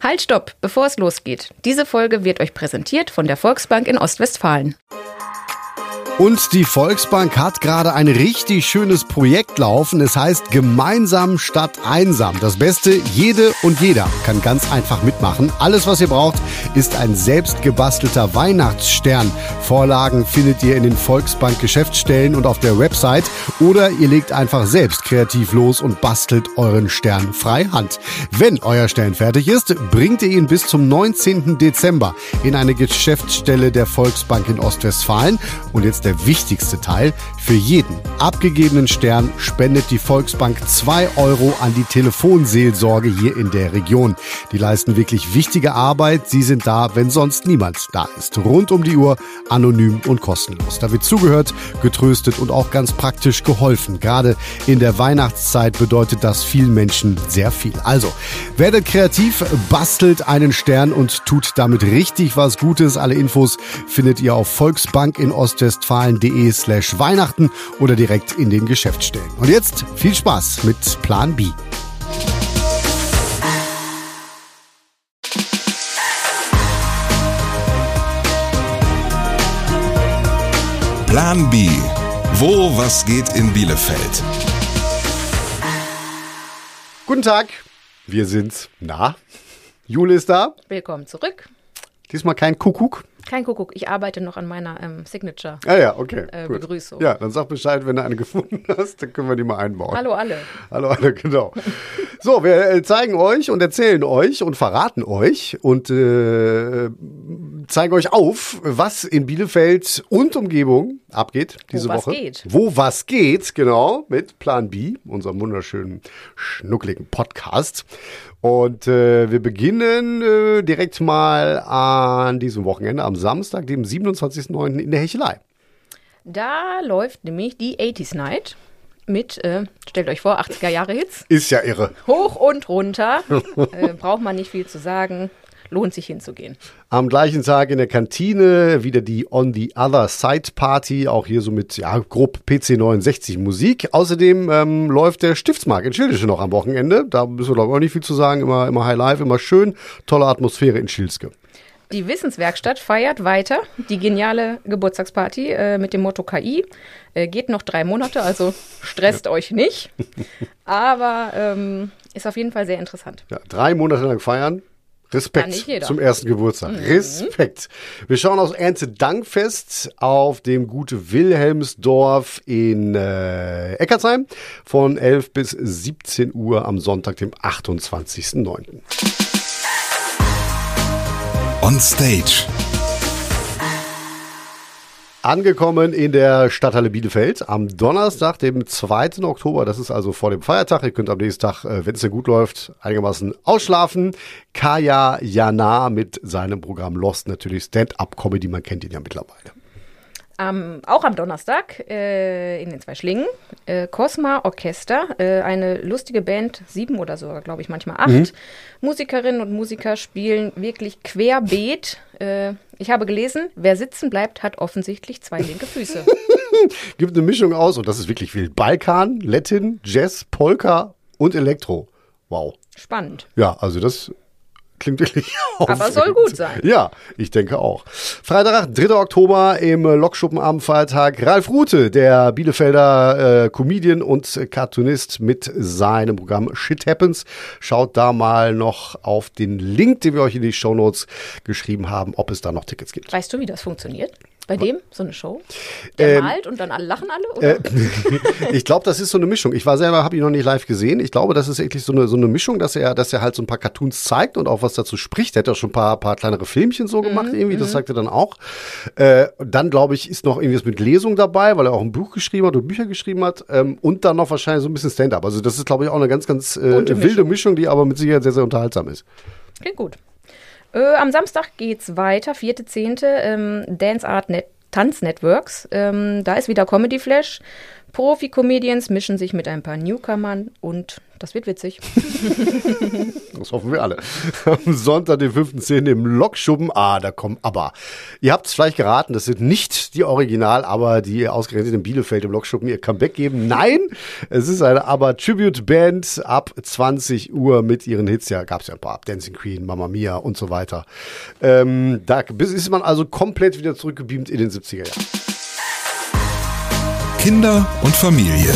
Halt, stopp, bevor es losgeht. Diese Folge wird euch präsentiert von der Volksbank in Ostwestfalen. Und die Volksbank hat gerade ein richtig schönes Projekt laufen. Es heißt Gemeinsam statt einsam. Das Beste, jede und jeder kann ganz einfach mitmachen. Alles, was ihr braucht, ist ein selbst gebastelter Weihnachtsstern. Vorlagen findet ihr in den Volksbank-Geschäftsstellen und auf der Website. Oder ihr legt einfach selbst kreativ los und bastelt euren Stern frei Hand. Wenn euer Stern fertig ist, bringt ihr ihn bis zum 19. Dezember in eine Geschäftsstelle der Volksbank in Ostwestfalen. Und jetzt der wichtigste Teil: Für jeden abgegebenen Stern spendet die Volksbank 2 € an die Telefonseelsorge hier in der Region. Die leisten wirklich wichtige Arbeit. Sie sind da, wenn sonst niemand da ist. Rund um die Uhr, anonym und kostenlos. Da wird zugehört, getröstet und auch ganz praktisch geholfen. Gerade in der Weihnachtszeit bedeutet das vielen Menschen sehr viel. Also, werdet kreativ, bastelt einen Stern und tut damit richtig was Gutes. Alle Infos findet ihr auf volksbankinostwestfalen.de/Weihnachten oder direkt in den Geschäftsstellen. Und jetzt viel Spaß mit Plan B. Plan B. Wo was geht in Bielefeld? Guten Tag, wir sind's. Na, Jule ist da. Willkommen zurück. Diesmal kein Kuckuck. Kein Kuckuck, ich arbeite noch an meiner Signature. Ja, okay. Begrüßung. Ja, dann sag Bescheid, wenn du eine gefunden hast, dann können wir die mal einbauen. Hallo alle. Hallo alle, genau. So, wir zeigen euch und erzählen euch und verraten euch und zeigen euch auf, was in Bielefeld und Umgebung abgeht diese Woche. Wo was geht, genau, mit Plan B, unserem wunderschönen, schnuckligen Podcast. Und wir beginnen direkt mal an diesem Wochenende, am Samstag, dem 27.09. in der Hechelei. Da läuft nämlich die 80s Night mit, stellt euch vor, 80er-Jahre-Hits. Ist ja irre. Hoch und runter, braucht man nicht viel zu sagen. Lohnt sich hinzugehen. Am gleichen Tag in der Kantine wieder die On the Other Side Party, auch hier so mit grob PC 69 Musik. Außerdem läuft der Stiftsmarkt in Schildische noch am Wochenende. Da müssen wir, glaube ich, auch nicht viel zu sagen. Immer High Life, immer schön. Tolle Atmosphäre in Schilske. Die Wissenswerkstatt feiert weiter die geniale Geburtstagsparty mit dem Motto KI. Geht noch 3 Monate, also stresst euch nicht. Aber ist auf jeden Fall sehr interessant. Ja, 3 Monate lang feiern. Respekt zum ersten Geburtstag. Respekt. Wir schauen aufs Erntedankfest auf dem Gute Wilhelmsdorf in Eckartsheim von 11 bis 17 Uhr am Sonntag, dem 28.09. On Stage. Angekommen in der Stadthalle Bielefeld am Donnerstag, dem 2. Oktober. Das ist also vor dem Feiertag. Ihr könnt am nächsten Tag, wenn es denn gut läuft, einigermaßen ausschlafen. Kaya Jana mit seinem Programm Lost, natürlich Stand-Up-Comedy. Man kennt ihn ja mittlerweile. Auch am Donnerstag in den 2 Schlingen, Cosma Orchester, eine lustige Band, 7 oder sogar, glaube ich, manchmal 8 Musikerinnen und Musiker spielen wirklich querbeet. Ich habe gelesen, wer sitzen bleibt, hat offensichtlich 2 linke Füße. Gibt eine Mischung aus, und das ist wirklich wild. Balkan, Latin, Jazz, Polka und Elektro. Wow. Spannend. Ja, also das klingt wirklich aufregend. Aber soll gut sein. Ja, ich denke auch. Freitag, 3. Oktober im Lokschuppen am Feiertag. Ralf Rute, der Bielefelder Comedian und Cartoonist mit seinem Programm Shit Happens. Schaut da mal noch auf den Link, den wir euch in die Shownotes geschrieben haben, ob es da noch Tickets gibt. Weißt du, wie das funktioniert? Bei dem? So eine Show? Der malt und dann lachen alle? Oder? Ich glaube, das ist so eine Mischung. Ich war selber, habe ihn noch nicht live gesehen. Ich glaube, das ist wirklich so eine Mischung, dass er halt so ein paar Cartoons zeigt und auch was dazu spricht. Er hat auch schon ein paar kleinere Filmchen so gemacht irgendwie. Das sagt er dann auch. Dann, glaube ich, ist noch irgendwas mit Lesung dabei, weil er auch ein Buch geschrieben hat oder Bücher geschrieben hat. Und dann noch wahrscheinlich so ein bisschen Stand-up. Also das ist, glaube ich, auch eine ganz, ganz wilde Mischung, die aber mit Sicherheit sehr, sehr unterhaltsam ist. Klingt gut. Am Samstag geht's weiter, 4.10. Dance Art Tanz Networks. Da ist wieder Comedy Flash. Profi-Comedians mischen sich mit ein paar Newcomern und das wird witzig. Das hoffen wir alle. Am Sonntag, den 5.10. im Lokschuppen. Da kommen aber. Ihr habt es vielleicht geraten, das sind nicht die Original, aber die ausgerechnet in Bielefeld im Lokschuppen ihr Comeback geben. Nein, es ist eine Aber-Tribute-Band ab 20 Uhr mit ihren Hits. Ja, gab es ja ein paar. Dancing Queen, Mamma Mia und so weiter. Da ist man also komplett wieder zurückgebeamt in den 70er Jahren. Kinder und Familie.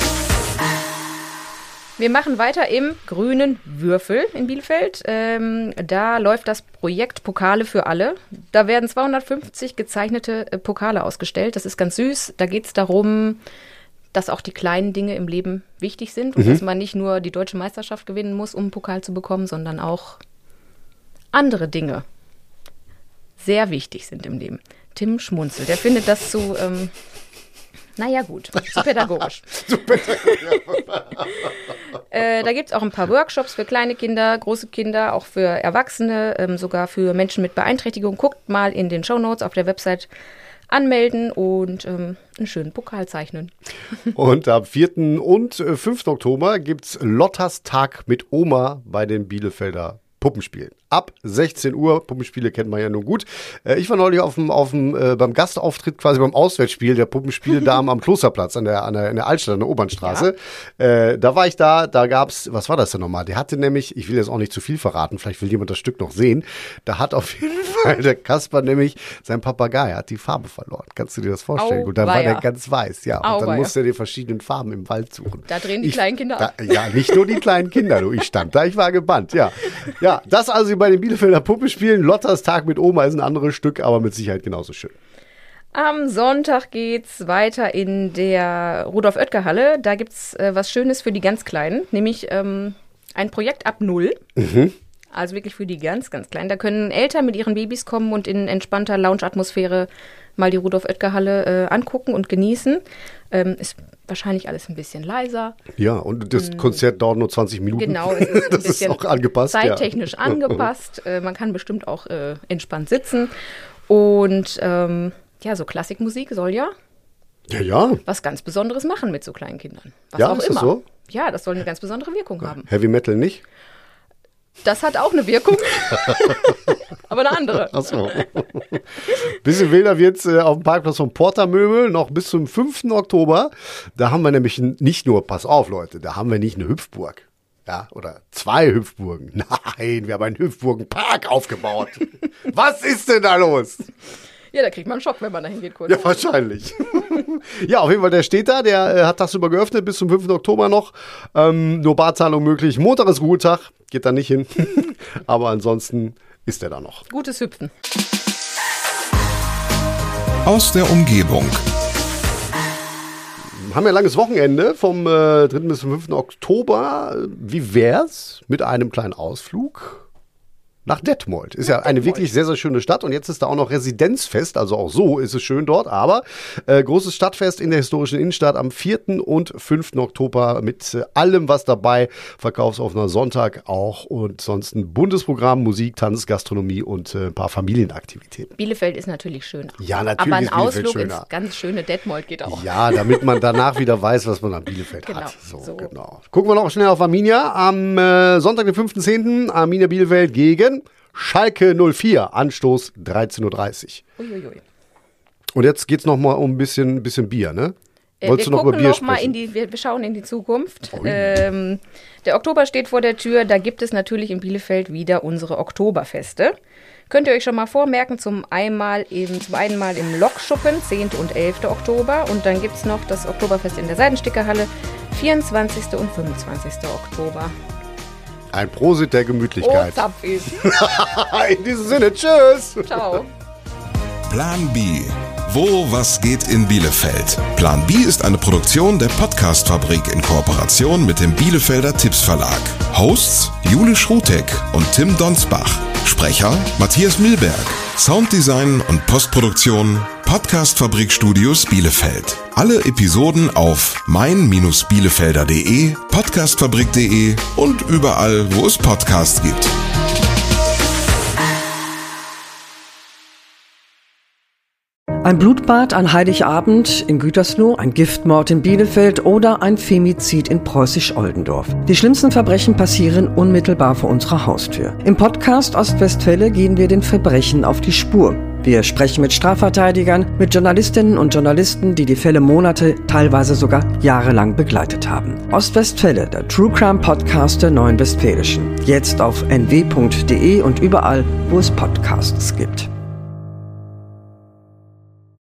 Wir machen weiter im grünen Würfel in Bielefeld. Da läuft das Projekt Pokale für alle. Da werden 250 gezeichnete Pokale ausgestellt. Das ist ganz süß. Da geht es darum, dass auch die kleinen Dinge im Leben wichtig sind und dass man nicht nur die deutsche Meisterschaft gewinnen muss, um einen Pokal zu bekommen, sondern auch andere Dinge sehr wichtig sind im Leben. Tim schmunzelt. Der findet das zu... naja gut, zu pädagogisch. Da gibt es auch ein paar Workshops für kleine Kinder, große Kinder, auch für Erwachsene, sogar für Menschen mit Beeinträchtigung. Guckt mal in den Shownotes auf der Website anmelden und einen schönen Pokal zeichnen. Und am 4. und 5. Oktober gibt es Lottas Tag mit Oma bei den Bielefelder Puppenspielen. Ab 16 Uhr, Puppenspiele kennt man ja nun gut. Ich war neulich beim Gastauftritt, quasi beim Auswärtsspiel der Puppenspiele da am Klosterplatz in der Altstadt, an der Obernstraße. Ja. Da war ich da gab's, was war das denn nochmal? Der hatte nämlich, ich will jetzt auch nicht zu viel verraten, vielleicht will jemand das Stück noch sehen, da hat auf jeden Fall der Kasper nämlich, sein Papagei hat die Farbe verloren. Kannst du dir das vorstellen? Und dann war der ganz weiß, ja. Und dann musste er die verschiedenen Farben im Wald suchen. Da drehen die kleinen Kinder ab. Ja, nicht nur die kleinen Kinder, du. Ich stand da, ich war gebannt, ja. Ja, das also bei den Bielefelder Puppenspielen. Lottas Tag mit Oma ist ein anderes Stück, aber mit Sicherheit genauso schön. Am Sonntag geht's weiter in der Rudolf-Oetker-Halle. Da gibt's was Schönes für die ganz Kleinen, nämlich ein Projekt ab 0. Also wirklich für die ganz, ganz Kleinen. Da können Eltern mit ihren Babys kommen und in entspannter Lounge-Atmosphäre mal die Rudolf-Oetker-Halle angucken und genießen. Ist wahrscheinlich alles ein bisschen leiser. Ja, und das Konzert dauert nur 20 Minuten. Genau, es ist ein bisschen ist auch angepasst, zeittechnisch angepasst. Man kann bestimmt auch entspannt sitzen. Und so Klassikmusik soll ja was ganz Besonderes machen mit so kleinen Kindern. Was auch ist immer. Das so? Ja, das soll eine ganz besondere Wirkung haben. Heavy Metal nicht? Das hat auch eine Wirkung, aber eine andere. Ach so. Bisschen wilder wird's auf dem Parkplatz von Portermöbel noch bis zum 5. Oktober. Da haben wir nämlich nicht nur, pass auf Leute, da haben wir nicht eine Hüpfburg. Ja, oder 2 Hüpfburgen. Nein, wir haben einen Hüpfburgenpark aufgebaut. Was ist denn da los? Ja, da kriegt man einen Schock, wenn man da hingeht kurz. Ja, wahrscheinlich. Ja, auf jeden Fall, der steht da, der hat tagsüber geöffnet bis zum 5. Oktober noch. Nur Barzahlung möglich. Montag ist Ruhetag, geht da nicht hin. Aber ansonsten ist der da noch. Gutes Hüpfen. Aus der Umgebung. Haben wir ein langes Wochenende vom 3. bis zum 5. Oktober. Wie wär's mit einem kleinen Ausflug nach Detmold? Ist ja eine wirklich sehr, sehr schöne Stadt und jetzt ist da auch noch Residenzfest, also auch so ist es schön dort, aber großes Stadtfest in der historischen Innenstadt am 4. und 5. Oktober mit allem, was dabei, verkaufsoffener Sonntag auch und sonst ein buntes Programm, Musik, Tanz, Gastronomie und ein paar Familienaktivitäten. Bielefeld ist natürlich schöner. Ja, natürlich aber ist ein Bielefeld Ausflug schöner. ins ganz schöne Detmold geht auch. Ja, damit man danach wieder weiß, was man an Bielefeld hat. So. Genau. Gucken wir noch schnell auf Arminia. Am Sonntag, den 5.10. Arminia Bielefeld gegen Schalke 04. Anstoß 13.30 Uhr. Uiuiui. Und jetzt geht's noch mal um ein bisschen Bier, ne? Wolltest du noch über Bier sprechen? Wir schauen in die Zukunft. Der Oktober steht vor der Tür. Da gibt es natürlich in Bielefeld wieder unsere Oktoberfeste. Könnt ihr euch schon mal vormerken, zum einen Mal im Lokschuppen, 10. und 11. Oktober. Und dann gibt es noch das Oktoberfest in der Seidenstickerhalle, 24. und 25. Oktober. Ein Prosit der Gemütlichkeit. Oh, Zapfis. In diesem Sinne, tschüss. Ciao. Plan B. Wo was geht in Bielefeld? Plan B ist eine Produktion der Podcast-Fabrik in Kooperation mit dem Bielefelder Tipps-Verlag. Hosts Jule Schrutek und Tim Donsbach. Sprecher Matthias Milberg. Sounddesign und Postproduktion Podcast-Fabrik Studios Bielefeld. Alle Episoden auf mein-bielefelder.de, podcastfabrik.de und überall, wo es Podcasts gibt. Ein Blutbad an Heiligabend in Gütersloh, ein Giftmord in Bielefeld oder ein Femizid in Preußisch-Oldendorf. Die schlimmsten Verbrechen passieren unmittelbar vor unserer Haustür. Im Podcast Ostwestfälle gehen wir den Verbrechen auf die Spur. Wir sprechen mit Strafverteidigern, mit Journalistinnen und Journalisten, die die Fälle Monate, teilweise sogar jahrelang begleitet haben. Ostwestfälle, der True Crime Podcast der Neuen Westfälischen. Jetzt auf nw.de und überall, wo es Podcasts gibt.